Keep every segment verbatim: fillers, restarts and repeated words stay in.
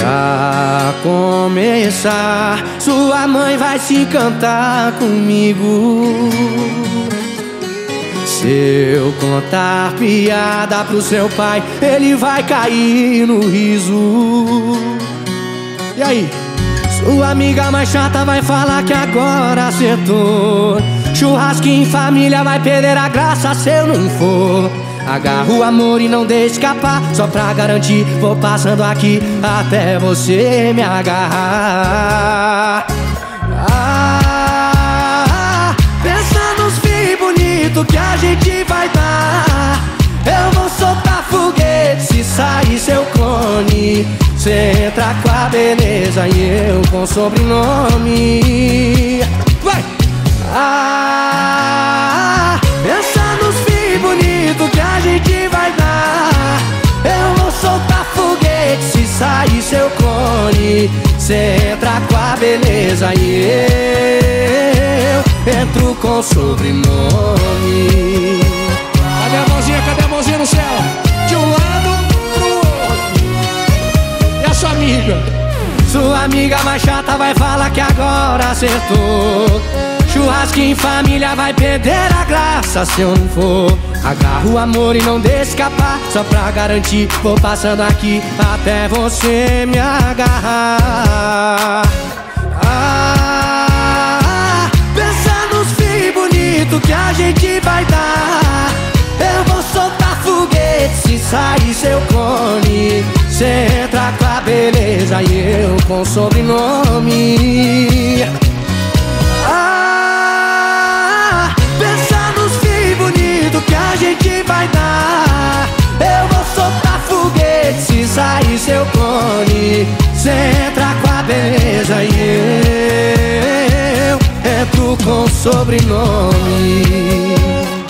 Pra começar, sua mãe vai se encantar comigo. Se eu contar piada pro seu pai, ele vai cair no riso. E aí? Sua amiga mais chata vai falar que agora acertou. Churrasco em família vai perder a graça se eu não for. Agarra o amor e não deixe escapar. Só pra garantir, vou passando aqui até você me agarrar. Ah, pensa nos fios bonitos que a gente vai dar. Eu vou soltar foguete se sair seu clone. Cê entra com a beleza e eu com sobrenome. Vai! Ah, pensa nos fios bonitos que a gente vai dar. Eu vou soltar foguete se sair seu clone. Cê entra com a beleza e eu entro com sobrenome. Cadê a mãozinha, cadê a mãozinha no céu? De um lado pro outro. E a sua amiga? Sua amiga mais chata vai falar que agora acertou. Churrasco em família vai perder a graça se eu não for. Agarra o amor e não deixe escapar. Só pra garantir, vou passando aqui até você me agarrar. Ah, pensa nos fios bonitos que a gente vai dar. Eu vou soltar foguete se sair seu clone. Cê entra com a beleza e eu com sobrenome. Ah, pensa nos fios bonitos que a gente vai dar. Eu vou soltar foguete se sair seu clone. Cê entra com a beleza e eu entro com sobrenome.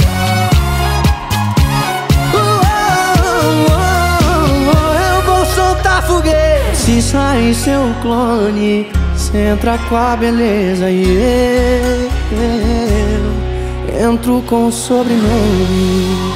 Se sair seu clone, cê entra com a beleza e eu entro com sobrenome.